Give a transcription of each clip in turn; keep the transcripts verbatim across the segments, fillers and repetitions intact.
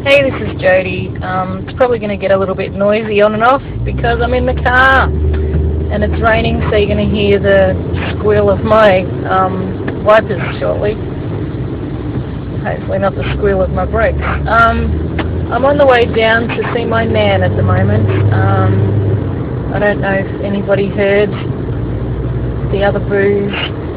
Hey, this is Jody. Um, it's probably going to get a little bit noisy on and off because I'm in the car and it's raining, so you're going to hear the squeal of my um, wipers shortly. Hopefully not the squeal of my brakes. Um, I'm on the way down to see my nan at the moment. Um, I don't know if anybody heard the other booze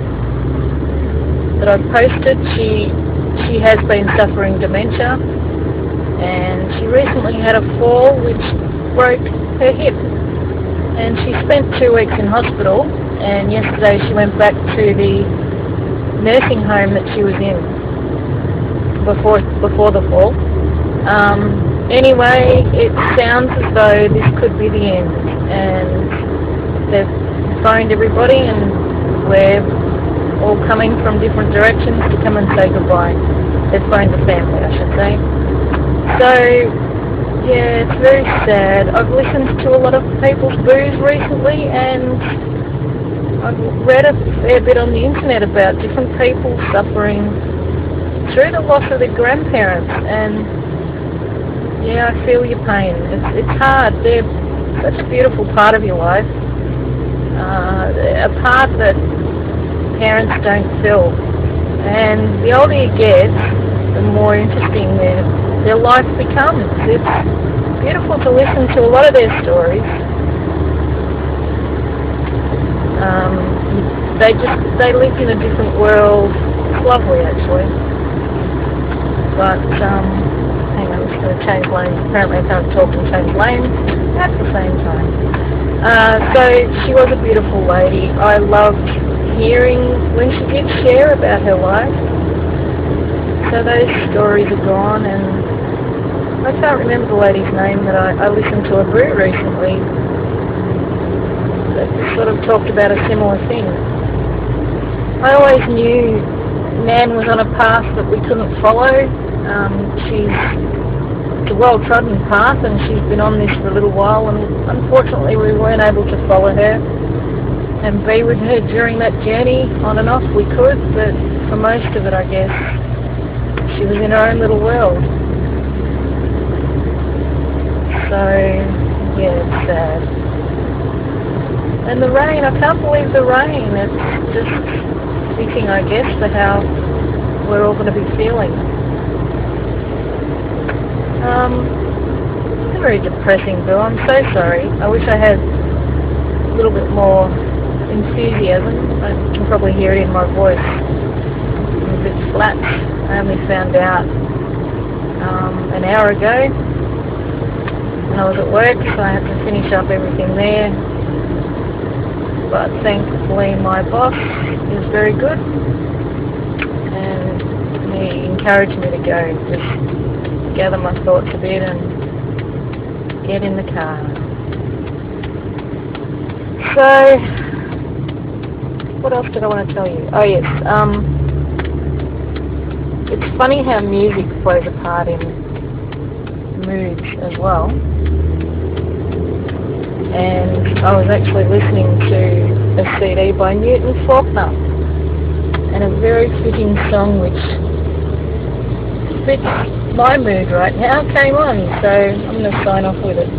that I've posted. She, she has been suffering dementia, and she recently had a fall which broke her hip, and she spent two weeks in hospital, and yesterday she went back to the nursing home that she was in before before the fall. Um, anyway, it sounds as though this could be the end, and they've phoned everybody and we're all coming from different directions to come and say goodbye. They've phoned the family, I should say. So, yeah, it's very sad. I've listened to a lot of people's booze recently, and I've read a fair bit on the internet about different people suffering through the loss of their grandparents, and yeah, I feel your pain. It's, it's hard. They're such a beautiful part of your life, uh, a part that parents don't fill. And the older you get, the more interesting their, their life becomes. It's beautiful to listen to a lot of their stories. Um, they just, they live in a different world. It's lovely, actually. But, um, hang on, I'm just going to change lanes. Apparently I can't talk and change lanes at the same time. Uh, so, she was a beautiful lady. I loved hearing when she did share about her life. So those stories are gone, and I can't remember the lady's name that I, I listened to a brew recently that sort of talked about a similar thing. I always knew Nan was on a path that we couldn't follow. Um, she's it's a well-trodden path, and she's been on this for a little while, and unfortunately we weren't able to follow her and be with her during that journey. On and off we could, but for most of it, I guess, she was in her own little world. So, yeah, it's sad. And the rain, I can't believe the rain. It's just speaking, I guess, to how we're all going to be feeling. Um, it's a very depressing bill. I'm so sorry. I wish I had a little bit more enthusiasm. I can probably hear it in my voice. I'm a bit flat. I only found out um, an hour ago when I was at work, so I had to finish up everything there. But thankfully my boss is very good, and he encouraged me to go, just gather my thoughts a bit and get in the car. So, what else did I want to tell you? Oh yes, um, it's funny how music plays a part in moods as well. And I was actually listening to a C D by Newton Faulkner, and a very fitting song which fits my mood right now came on, so I'm going to sign off with it.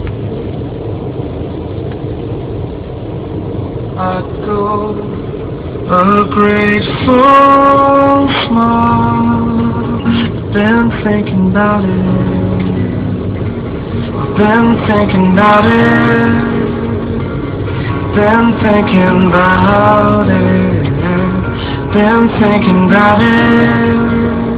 I go a grateful smile, been thinking about it, been thinking about it, been thinking about it, been thinking about it.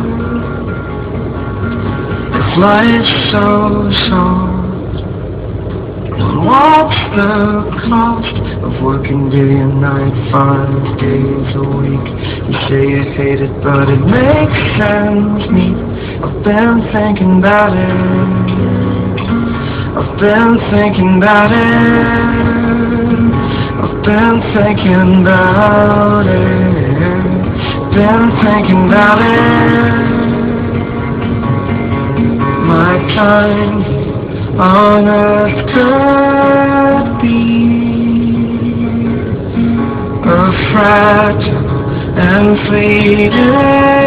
If life's so short, what's the cost of working day and night, five days a week? You say you hate it, but it makes sense. Me, I've been thinking about it. I've been thinking about it. I've been thinking about it. Been thinking about it. My time on earth could be a fragile and fleeting